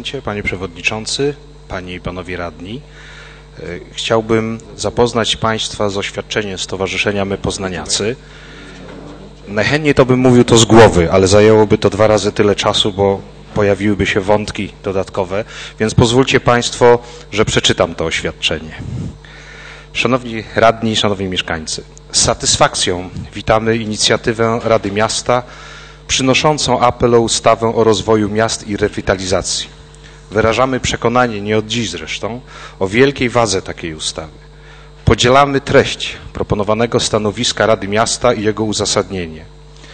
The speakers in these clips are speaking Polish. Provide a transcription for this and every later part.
Panie Przewodniczący, Panie i Panowie Radni, chciałbym zapoznać Państwa z oświadczeniem Stowarzyszenia My Poznaniacy. Najchętniej to bym mówił to z głowy, ale zajęłoby to 2 razy tyle czasu, bo pojawiłyby się wątki dodatkowe, więc pozwólcie Państwo, że przeczytam to oświadczenie. Szanowni Radni, Szanowni Mieszkańcy, z satysfakcją witamy inicjatywę Rady Miasta przynoszącą apel o ustawę o rozwoju miast i rewitalizacji. Wyrażamy przekonanie, nie od dziś zresztą, o wielkiej wadze takiej ustawy. Podzielamy treść proponowanego stanowiska Rady Miasta i jego uzasadnienie.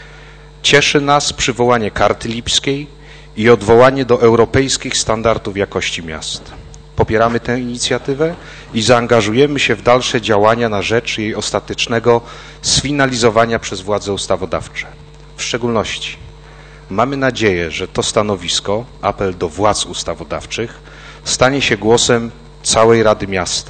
Cieszy nas przywołanie Karty Lipskiej i odwołanie do europejskich standardów jakości miast. Popieramy tę inicjatywę i zaangażujemy się w dalsze działania na rzecz jej ostatecznego sfinalizowania przez władze ustawodawcze. W szczególności mamy nadzieję, że to stanowisko, apel do władz ustawodawczych, stanie się głosem całej Rady Miasta,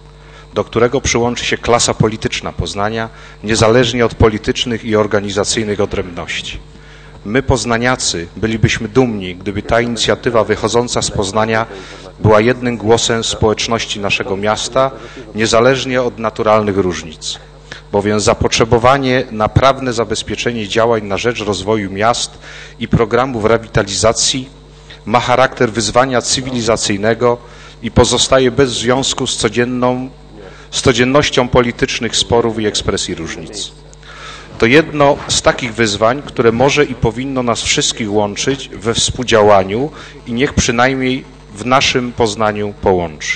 do którego przyłączy się klasa polityczna Poznania, niezależnie od politycznych i organizacyjnych odrębności. My, poznaniacy, bylibyśmy dumni, gdyby ta inicjatywa wychodząca z Poznania była jednym głosem społeczności naszego miasta, niezależnie od naturalnych różnic. Bowiem zapotrzebowanie na prawne zabezpieczenie działań na rzecz rozwoju miast i programów rewitalizacji ma charakter wyzwania cywilizacyjnego i pozostaje bez związku z codziennością politycznych sporów i ekspresji różnic. To jedno z takich wyzwań, które może i powinno nas wszystkich łączyć we współdziałaniu i niech przynajmniej w naszym Poznaniu połączy.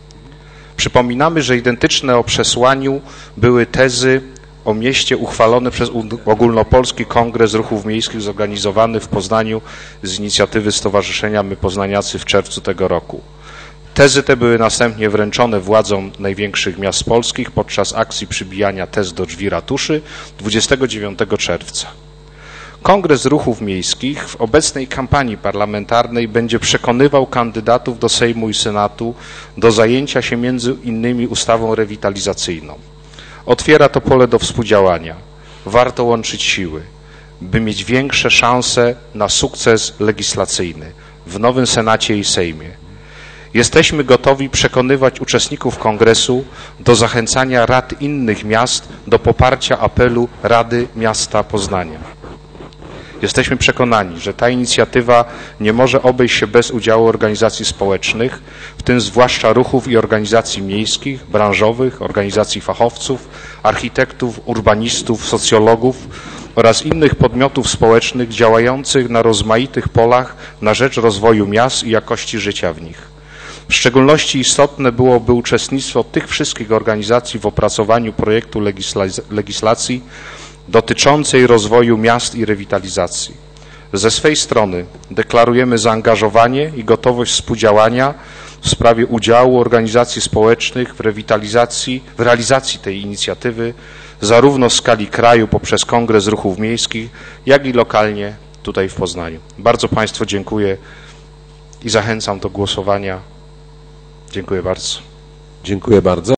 Przypominamy, że identyczne o przesłaniu były tezy o mieście uchwalone przez Ogólnopolski Kongres Ruchów Miejskich zorganizowany w Poznaniu z inicjatywy Stowarzyszenia My Poznaniacy w czerwcu tego roku. Tezy te były następnie wręczone władzom największych miast polskich podczas akcji przybijania tez do drzwi ratuszy 29 czerwca. Kongres Ruchów Miejskich w obecnej kampanii parlamentarnej będzie przekonywał kandydatów do Sejmu i Senatu do zajęcia się między innymi ustawą rewitalizacyjną. Otwiera to pole do współdziałania. Warto łączyć siły, by mieć większe szanse na sukces legislacyjny w nowym Senacie i Sejmie. Jesteśmy gotowi przekonywać uczestników kongresu do zachęcania rad innych miast do poparcia apelu Rady Miasta Poznania. Jesteśmy przekonani, że ta inicjatywa nie może obejść się bez udziału organizacji społecznych, w tym zwłaszcza ruchów i organizacji miejskich, branżowych, organizacji fachowców, architektów, urbanistów, socjologów oraz innych podmiotów społecznych działających na rozmaitych polach na rzecz rozwoju miast i jakości życia w nich. W szczególności istotne byłoby uczestnictwo tych wszystkich organizacji w opracowaniu projektu legislacji dotyczącej rozwoju miast i rewitalizacji. Ze swej strony deklarujemy zaangażowanie i gotowość współdziałania w sprawie udziału organizacji społecznych w realizacji tej inicjatywy, zarówno w skali kraju poprzez Kongres Ruchów Miejskich, jak i lokalnie tutaj w Poznaniu. Bardzo Państwu dziękuję i zachęcam do głosowania. Dziękuję bardzo. Dziękuję bardzo.